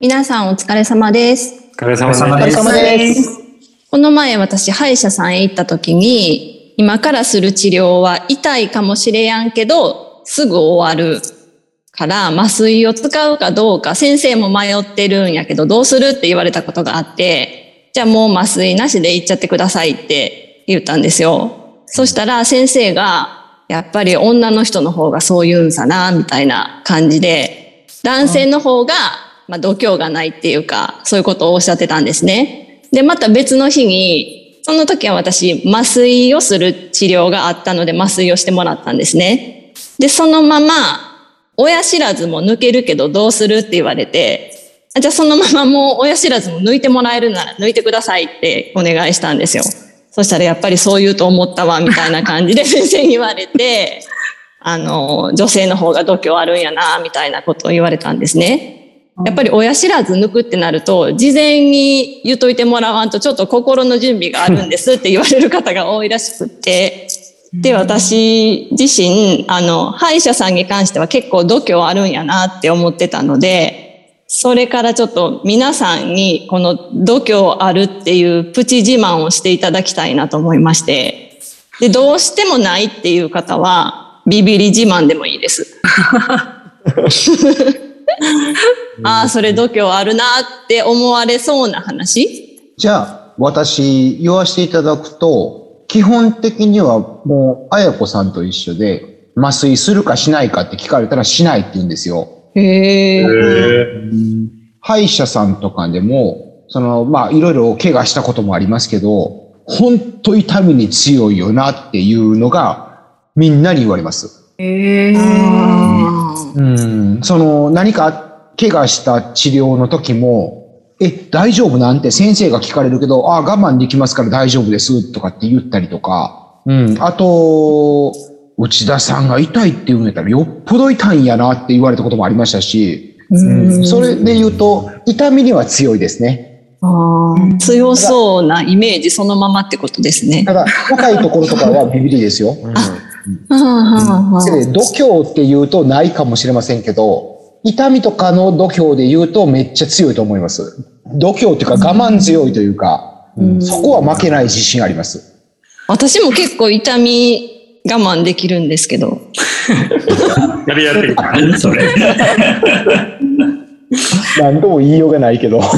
皆さんお疲れ様です。 お疲れ様です。 この前私歯医者さんへ行った時に、今からする治療は痛いかもしれやんけどすぐ終わるから麻酔を使うかどうか先生も迷ってるんやけどどうするって言われたことがあって、じゃあもう麻酔なしで行っちゃってくださいって言ったんですよ。そしたら先生がやっぱり女の人の方がそう言うんさなみたいな感じで、男性の方が度胸がないっていうかそういうことをおっしゃってたんですね。でまた別の日に、その時は私麻酔をする治療があったので麻酔をしてもらったんですね。でそのまま親知らずも抜けるけどどうするって言われて、じゃあそのままもう親知らずも抜いてもらえるなら抜いてくださいってお願いしたんですよ。そしたらやっぱりそう言うと思ったわみたいな感じで先生に言われて女性の方が度胸あるんやなみたいなことを言われたんですね。やっぱり親知らず抜くってなると事前に言っといてもらわんとちょっと心の準備があるんですって言われる方が多いらしくって、で私自身歯医者さんに関しては結構度胸あるんやなって思ってたので、それからちょっと皆さんにこの度胸あるっていうプチ自慢をしていただきたいなと思いまして、でどうしてもないっていう方はビビり自慢でもいいですああそれ度胸あるなって思われそうな話。 じゃあ私言わせていただくと、基本的にはもう綾子さんと一緒で麻酔するかしないかって聞かれたらしないって言うんですよ。 へー。歯医者さんとかでもいろいろ怪我したこともありますけど、本当痛みに強いよなっていうのがみんなに言われます。何か怪我した治療の時も大丈夫なんて先生が聞かれるけど、我慢できますから大丈夫ですとかって言ったりとか、あと内田さんが痛いって言うんやったらよっぽど痛いんやなって言われたこともありましたし、それで言うと痛みには強いですね。 強そうなイメージそのままってことですね。 ただ高いところとかはビビりですよ。度胸って言うとないかもしれませんけど、痛みとかの度胸で言うとめっちゃ強いと思います。度胸っていうか我慢強いというか、そこは負けない自信あります。 私も結構痛み我慢できるんですけどやってるからねそれ何とも言いようがないけど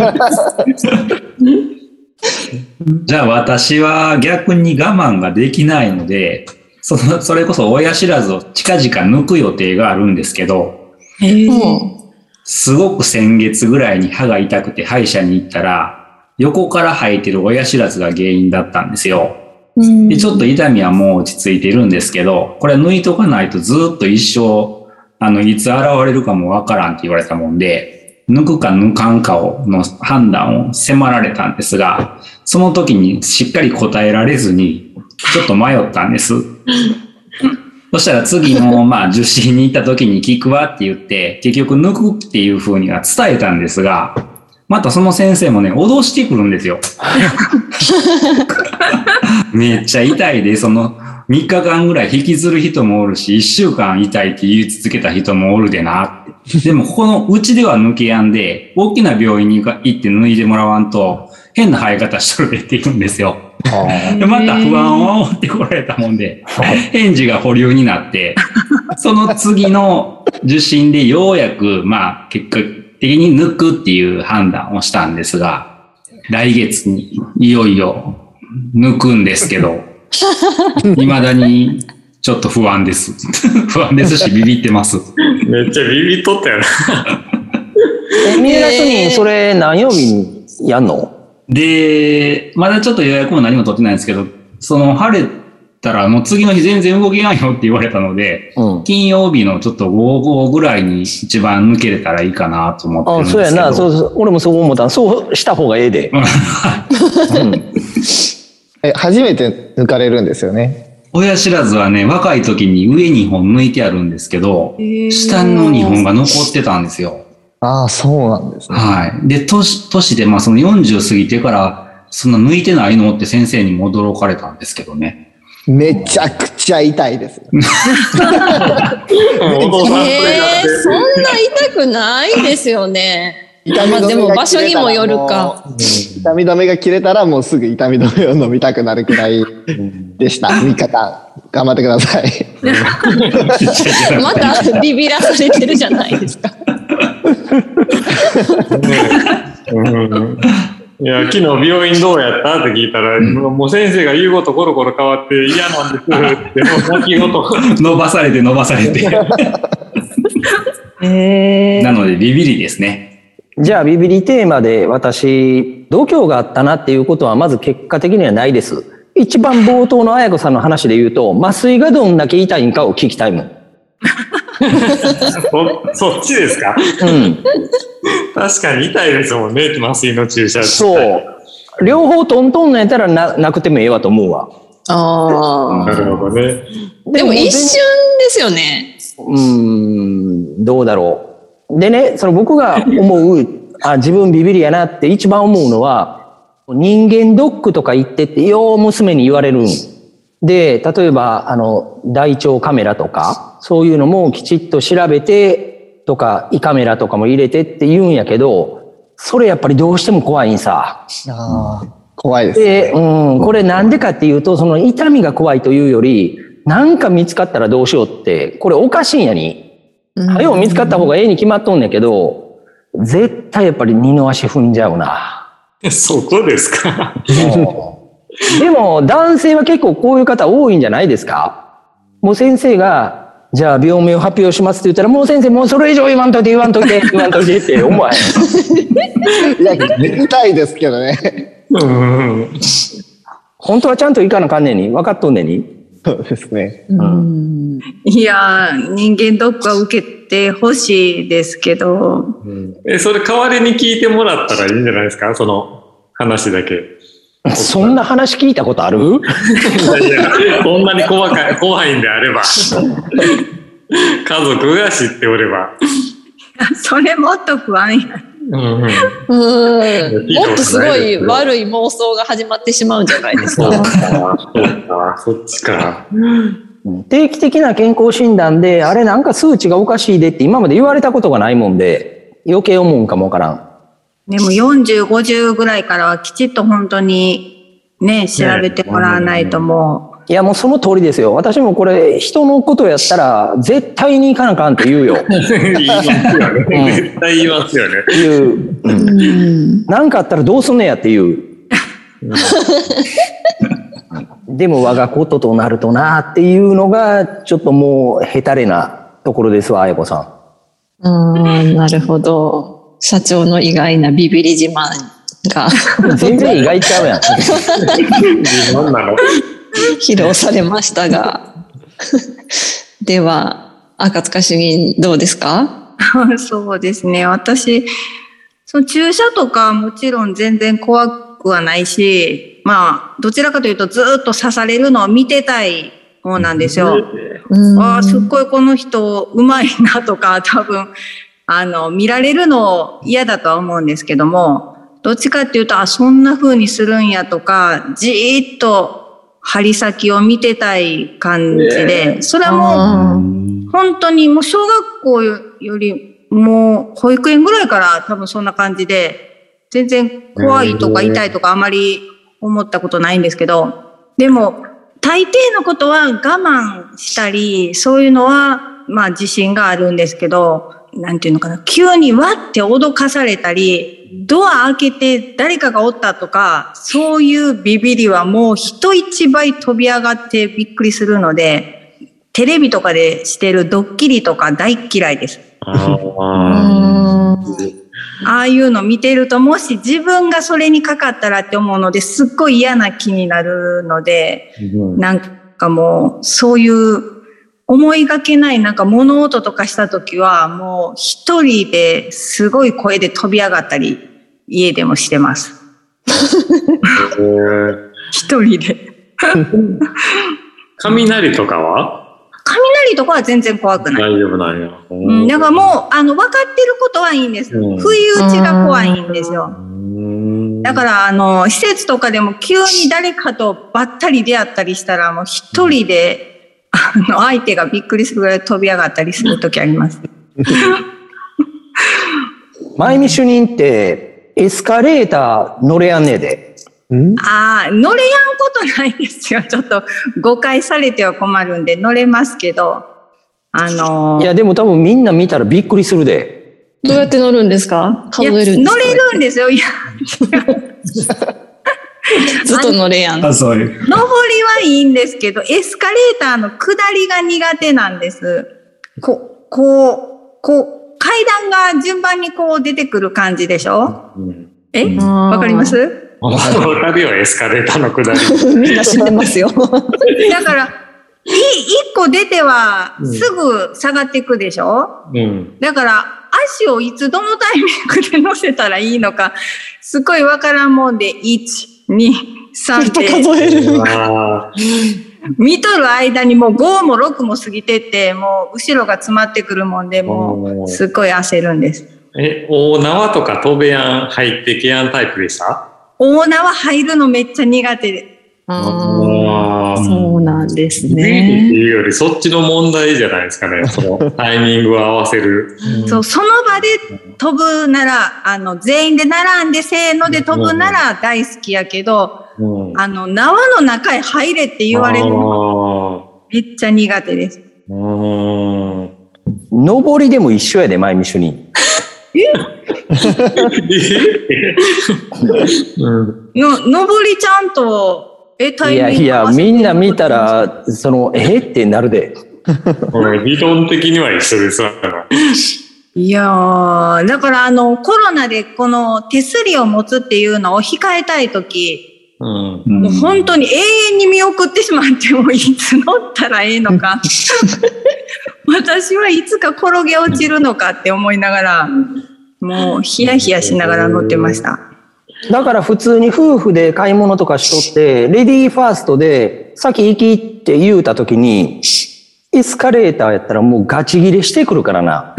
じゃあ私は逆に我慢ができないので、それこそ親知らずを近々抜く予定があるんですけど、すごく先月ぐらいに歯が痛くて歯医者に行ったら、横から生えてる親知らずが原因だったんですよ。でちょっと痛みはもう落ち着いてるんですけど、これ抜いとかないとずっと一生いつ現れるかもわからんって言われたもんで、抜くか抜かんかの判断を迫られたんですが、その時にしっかり答えられずにちょっと迷ったんですそしたら次の受診に行った時に聞くわって言って結局抜くっていう風には伝えたんですが、またその先生もね脅してくるんですよめっちゃ痛いで、3日間ぐらい引きずる人もおるし1週間痛いって言い続けた人もおるでなって。でもここのうちでは抜けやんで大きな病院に行って脱いでもらわんと変な生え方しとるでって言うんですよ。でまた不安を煽ってこられたもんで返事が保留になって、その次の受診でようやく結果的に抜くっていう判断をしたんですが、来月にいよいよ抜くんですけど未だにちょっと不安です不安ですしビビってます。 めっちゃビビっとったよな三浦主任それ何曜日にやんの？ で、まだちょっと予約も何も取ってないんですけど、晴れたらもう次の日全然動けないよって言われたので、金曜日のちょっと午後ぐらいに一番抜けれたらいいかなと思ってるんですけど。 そうやな、そう俺もそう思った。そうした方がええで。 初めて抜かれるんですよね。 親知らずはね、若い時に上2本抜いてあるんですけど、下の2本が残ってたんですよ。 ああ、そうなんですね。 はい。で、年で、その40過ぎてから、そんな抜いてないのって先生にも驚かれたんですけどね。 めちゃくちゃ痛いです。 そんな痛くないですよね。 まあでも場所にもよるか。 痛み止めが切れたらもうすぐ痛み止めを飲みたくなるくらいでした。3日間。頑張ってください。 またビビらされてるじゃないですか。 いや、昨日病院どうやったって聞いたら、もう先生が言うことコロコロ変わって嫌なんですって、もう泣き言。 伸ばされて。なのでビビリですね。 じゃあビビリテーマで私、度胸があったなっていうことはまず結果的にはないです。一番冒頭の綾子さんの話で言うと、麻酔がどんだけ痛いんかを聞きたいもん。 そっちですか？ うん。 確かに痛いですもんね、麻酔の注射。 そう。両方トントンのやったらなくてもええわと思うわ。 ああ。 なるほどね。 でも一瞬ですよね。 どうだろう。でね、その僕が思う、自分ビビリやなって一番思うのは、人間ドックとか行ってってよう娘に言われるんで、例えば大腸カメラとかそういうのもきちっと調べてとか胃カメラとかも入れてって言うんやけど、それやっぱりどうしても怖いんさ。 怖いです、 で、これなんでかっていうと、その痛みが怖いというより、なんか見つかったらどうしようって、これおかしいんやに。早う見つかった方がええに決まっとんねんけど、絶対やっぱり二の足踏んじゃうな。 そこですか？ でも男性は結構こういう方多いんじゃないですか？もう先生が、じゃあ病名を発表しますって言ったら、もう先生もうそれ以上言わんといてって思わへん。 いや、聞きたいですけどね。 本当はちゃんといかなあかんねんに、分かっとんねんに。 そうですね。 いや、人間ドックは受けてほしいですけど。 それ代わりに聞いてもらったらいいんじゃないですか？その話だけ。 そんな話聞いたことある？ いや、こんなに怖いんであれば。家族が知っておれば。 それもっと不安や。 もっとすごい悪い妄想が始まってしまうんじゃないですか。 そっちか。 定期的な健康診断で、あれなんか数値がおかしいでって今まで言われたことがないもんで、余計思うんかもわからん。 でも40、50ぐらいからはきちっと本当にね、調べてもらわないともう。 いや、もうその通りですよ。私もこれ、人のことやったら、絶対に行かなあかんって言うよ。 言いますよね。絶対言いますよね。 言う。なんかあったらどうすんねやって言う。でも我がこととなるとなっていうのが、ちょっともう、ヘタレなところですわ、あやこさん。なるほど。社長の意外なビビリ自慢が。 全然意外ちゃうやん。 自慢なの？ 披露されましたが。では、赤塚主任どうですか？ そうですね。私、その注射とかもちろん全然怖くはないし、まあ、どちらかというとずっと刺されるのを見てたい方なんですよ。すっごいこの人うまいなとか、多分、見られるの嫌だとは思うんですけども、どっちかっていうと、そんな風にするんやとか、じーっと針先を見てたい感じで、それはもう、本当にもう小学校よりもう保育園ぐらいから多分そんな感じで、全然怖いとか痛いとかあまり思ったことないんですけど、でも大抵のことは我慢したり、そういうのはまあ自信があるんですけど、なんていうのかな、急にわって脅かされたり、ドア開けて誰かがおったとか、そういうビビりはもう人一倍飛び上がってびっくりするので、テレビとかでしてるドッキリとか大嫌いです。ああいうの見てると、もし自分がそれにかかったらって思うので、すっごい嫌な気になるので、なんかもうそういう思いがけないなんか物音とかしたときはもう一人ですごい声で飛び上がったり家でもしてます。一人で。 雷とかは？ 雷とかは全然怖くない。 大丈夫なんや。 だからもう分かってることはいいんです。不意打ちが怖いんですよ。だから施設とかでも急に誰かとばったり出会ったりしたらもう一人で相手がびっくりするぐらい飛び上がったりするときあります。 前見主任ってエスカレーター乗れやんねえで。 ああ、乗れやんことないですよ。ちょっと誤解されては困るんで乗れますけど。 いや、でも多分みんな見たらびっくりするで。 どうやって乗るんですか？数えるんですか？ 乗れるんですよ。いや、 ずっと乗れやん。 そういう。 上りはいいんですけど、エスカレーターの下りが苦手なんです。階段が順番にこう出てくる感じでしょ？わかります？ わかるよ、エスカレーターの下り。 みんな知ってますよ。 だから、一個出てはすぐ下がっていくでしょ？だから、足をいつどのタイミングで乗せたらいいのか、すごいわからんもんで、1、2、3って数える。見とる間にもう5も6も過ぎてって、もう後ろが詰まってくるもんで、もうすっごい焦るんです。 大縄とか飛べやん、入ってけやんタイプでした？ 大縄入るのめっちゃ苦手で。 そうなんですね。 っていうよりそっちの問題じゃないですかね。そのタイミングを合わせる。 その場で飛ぶなら、全員で並んでせーので飛ぶなら大好きやけど、縄の中へ入れって言われるのめっちゃ苦手です。 上りでも一緒やで、前見主任。 上りちゃんと、 いや、みんな見たら、ってなるで。 理論的には一緒ですわ。 いやー、だからコロナでこの手すりを持つっていうのを控えたいとき、もう本当に永遠に見送ってしまってもいつ乗ったらええのか。私はいつか転げ落ちるのかって思いながら、もうヒヤヒヤしながら乗ってました。 だから普通に夫婦で買い物とかしとって、レディーファーストで先行きって言うたときに、エスカレーターやったらもうガチ切れしてくるからな。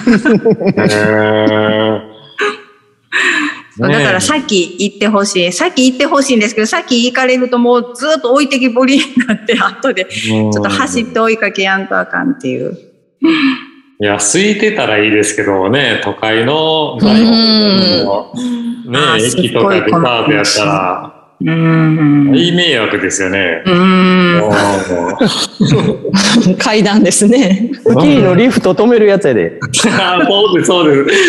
だから先行ってほしい。先行ってほしいんですけど、先行かれるともうずっと置いてきぼりになって、後でちょっと走って追いかけやんとあかんっていう。 いや、空いてたらいいですけどね、都会の駅とかデパートやったら、いい迷惑ですよね。 階段ですね。 スキーのリフト止めるやつやで。 そうです、そうです。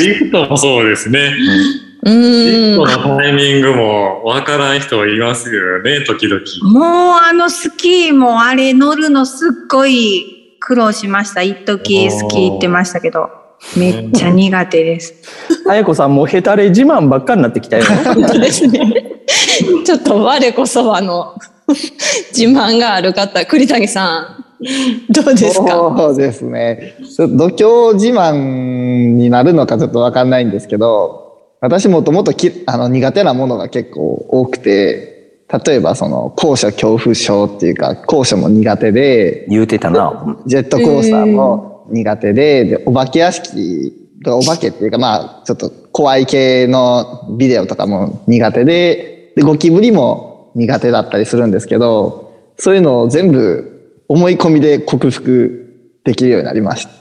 リフトもそうですね。リフトのタイミングもわからん人いますよね、時々。 もうスキーもあれ乗るのすっごい苦労しました。一時スキー行ってましたけど。めっちゃ苦手です。 彩子さんもうヘタレ自慢ばっかりになってきたよ。 本当ですね。ちょっと我こそ自慢がある方、栗谷さん、どうですか？ そうですね。度胸自慢になるのかちょっとわかんないんですけど、私もともと苦手なものが結構多くて、例えば高所恐怖症っていうか、高所も苦手で、 言うてたな。 ジェットコースターも苦手で、お化け屋敷、お化けっていうかちょっと怖い系のビデオとかも苦手で、ゴキブリも苦手だったりするんですけど、そういうのを全部思い込みで克服できるようになりました。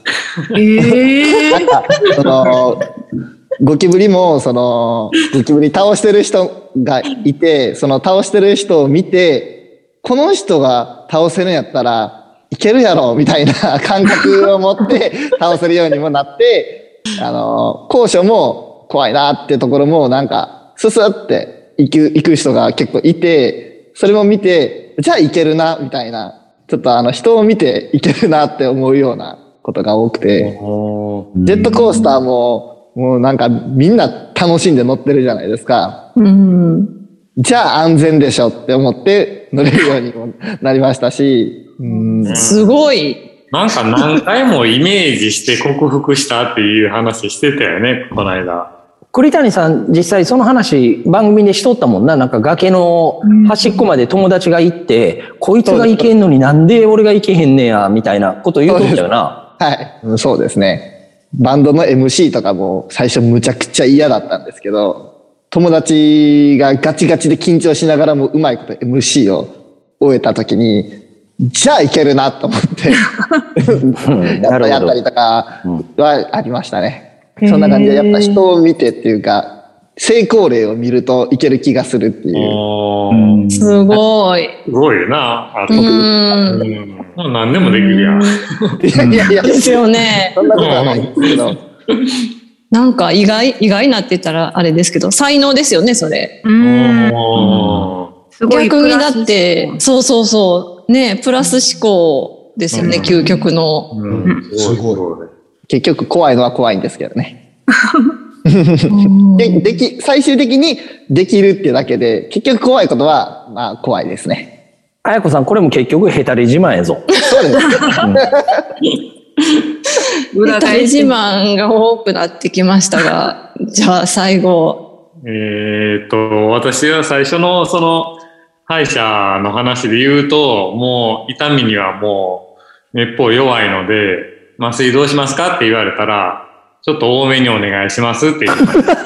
ゴキブリもゴキブリ倒してる人がいて、倒してる人を見て、この人が倒せるんやったらいけるやろみたいな感覚を持って倒せるようにもなって、高所も怖いなってところもススって行く人が結構いて、それも見て、じゃあいけるなみたいな、ちょっと人を見ていけるなって思うようなことが多くて、ジェットコースターももうみんな楽しんで乗ってるじゃないですか。じゃあ安全でしょって思って乗れるようにもなりましたし、 すごい。 何回もイメージして克服したっていう話してたよね、この間。 栗谷さん、実際その話番組でしとったもんな。崖の端っこまで友達が行って、こいつが行けんのになんで俺が行けへんねや、みたいなこと言うとったよな。 はい、そうですね。バンドの MC とかも最初むちゃくちゃ嫌だったんですけど、友達がガチガチで緊張しながらもうまいこと MC を終えた時に、じゃあいけるなと思ってやったりとかはありましたね。 そんな感じでやっぱ人を見てっていうか、成功例を見るといける気がするっていう。 すごい。 すごいな。何でもできるやん。 いやですよね。 そんなことはないんですけど。 なんか意外なって言ったらあれですけど、才能ですよね、それ。逆にだって、そうね、プラス思考ですよね、究極の。 すごい。 結局怖いのは怖いんですけどね。最終的にできるってだけで、結局怖いことは、まあ怖いですね。 あやこさん、これも結局ヘタレ自慢やぞ。 そうです。 ヘタレ自慢が多くなってきましたが、じゃあ最後。 私は最初のその歯医者の話で言うと、もう痛みにはもうめっぽう弱いので、麻酔どうしますかって言われたら、ちょっと多めにお願いしますって言う。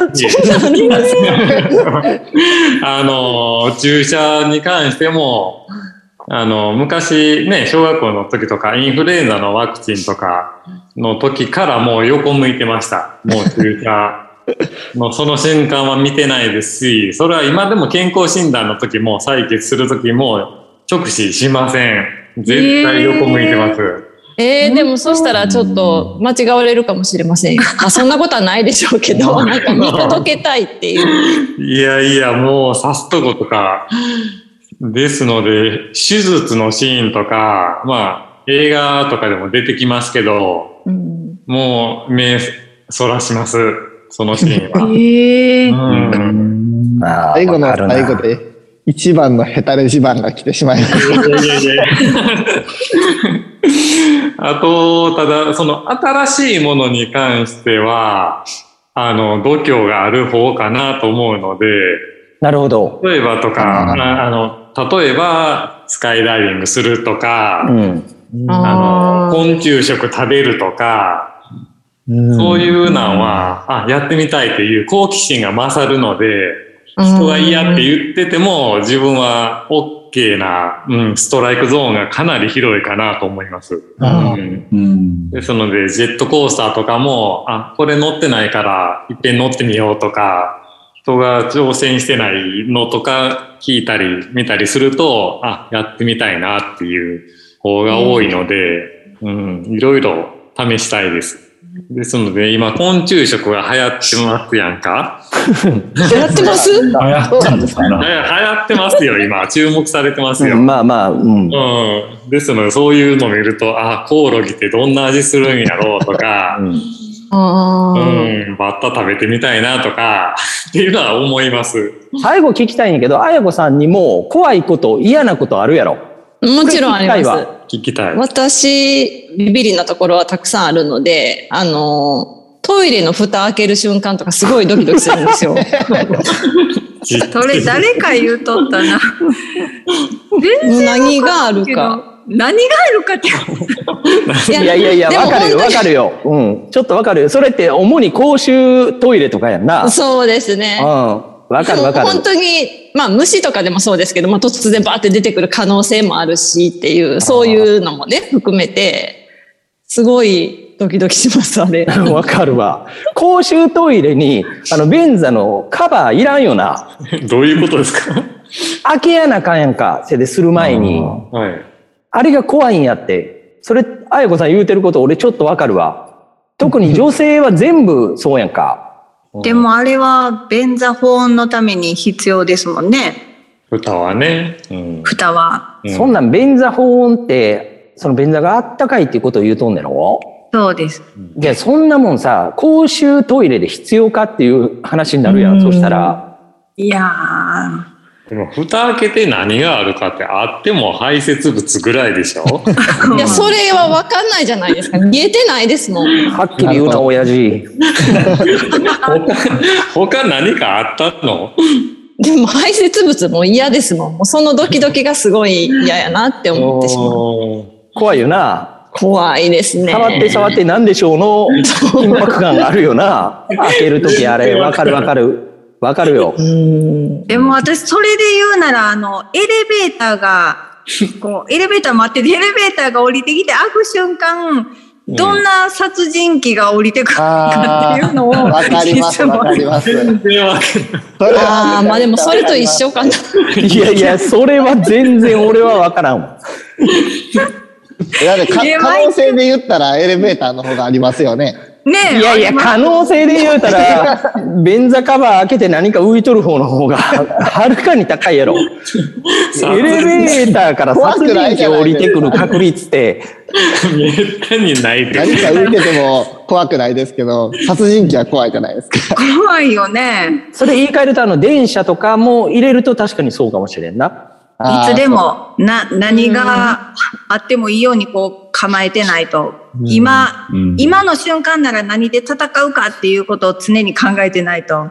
注射に関しても、昔ね、小学校の時とか、インフルエンザのワクチンとかの時からもう横向いてました。もう注射。もうその瞬間は見てないですし、それは今でも健康診断の時も採血する時も直視しません。絶対横向いてます。 でもそしたらちょっと間違われるかもしれませんよ。そんなことはないでしょうけど、なんか見届けたいっていう。 いや、もう刺すとことか。ですので、手術のシーンとか、まあ映画とかでも出てきますけど、もう目そらします。そのシーンは。 最後の最後で一番のヘタレ自慢が来てしまいました。 あと、ただ、その新しいものに関しては、度胸がある方かなと思うので、 なるほど。 例えばとか、例えば、スカイダイビングするとか、昆虫食食べるとか、そういうのは、やってみたいっていう好奇心が勝るので、人が嫌って言ってても、自分は OK な、ストライクゾーンがかなり広いかなと思います。ですので、ジェットコースターとかも、これ乗ってないから、いっぺん乗ってみようとか、人が挑戦してないのとか聞いたり見たりすると、やってみたいなっていう方が多いので、いろいろ試したいです。ですので、今、昆虫食が流行ってますやんか。 流行ってます？ 流行ったんですかね。 流行ってますよ、今。注目されてますよ。 まあ。 ですので、そういうのを見ると、コオロギってどんな味するんやろうとか、バッタ食べてみたいなとか、っていうのは思います。 最後聞きたいんやけど、あやこさんにも怖いこと、嫌なことあるやろ？ もちろんあります。 聞きたい。 私、ビビりなところはたくさんあるので、トイレの蓋開ける瞬間とかすごいドキドキするんですよ。 それ誰か言うとったな。 何があるか。 何があるかって。 いや、わかるよ。ちょっとわかるよ。それって主に公衆トイレとかやんな。 そうですね。 わかる。 本当に、虫とかでもそうですけど、突然バーって出てくる可能性もあるしっていう、そういうのもね、含めて、すごいドキドキします、あれ。 わかるわ。公衆トイレに、便座のカバーいらんよな。 どういうことですか？ 開けやなかんやんか、する前に。あれが怖いんやって。それ、あやこさん言うてること俺ちょっとわかるわ。特に女性は全部そうやんか。 でもあれは便座保温のために必要ですもんね。 蓋はね。 蓋は。 そんなん便座保温って、その便座があったかいっていうことを言うとんねんろ？ そうです。 いや、そんなもんさ、公衆トイレで必要かっていう話になるやん、そしたら。 いやでも、蓋開けて何があるかってあっても排泄物ぐらいでしょ？ いや、それは分かんないじゃないですか。見えてないですもん。 はっきり言うな、親父。 他何かあったの？ でも排泄物も嫌ですもん。もうそのドキドキがすごい嫌やなって思ってしまう。 怖いよな。 怖いですね。 触ってなんでしょうの緊迫感があるよな。開けるときあれ、わかるよ。 でも私、それで言うなら、エレベーターが、エレベーター待ってて、エレベーターが降りてきて開く瞬間、 どんな殺人鬼が降りてくるかっていうのを。 わかります、わかります。 全然わかる。まあでもそれと一緒かな。 いやいや、それは全然俺はわからんわ。 だって可能性で言ったらエレベーターの方がありますよね。 ねえ。 いやいや、可能性で言うたら、便座カバー開けて何か浮いとる方の方が、はるかに高いやろ。エレベーターから殺人鬼降りてくる確率って。 めったにないです。 何か浮いてても怖くないですけど、殺人鬼は怖いじゃないですか。 怖いよね。 それ言い換えると、電車とかも入れると確かにそうかもしれんな。 いつでも、何があってもいいようにこう構えてないと。今の瞬間なら何で戦うかっていうことを常に考えてないと。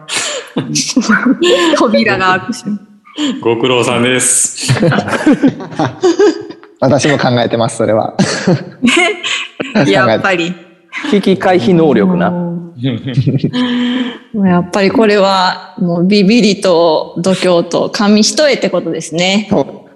扉が開くし。 ご苦労さんです。 私も考えてます、それは。 やっぱり。 危機回避能力な。 やっぱりこれはもうビビリと度胸と紙一重ってことですね。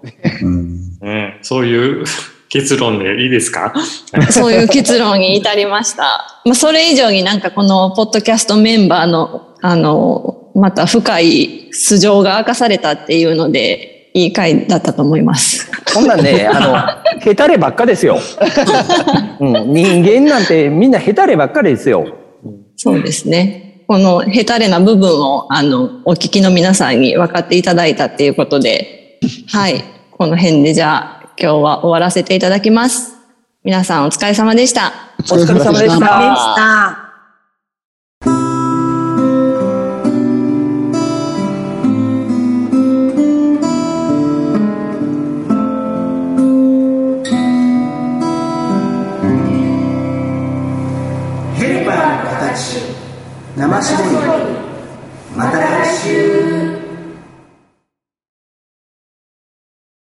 そういう結論でいいですか？ そういう結論に至りました。まあ、それ以上になんかこのポッドキャストメンバーのまた深い素性が明かされたっていうのでいい回だったと思います。 こんなんね、ヘタレばっかですよ。人間なんてみんなヘタレばっかりですよ。 そうですね。このヘタレな部分をお聞きの皆さんに分かっていただいたっていうことで、はい、この辺でじゃあ今日は終わらせていただきます。皆さんお疲れ様でした。 お疲れ様でした。 生絞りまた来週。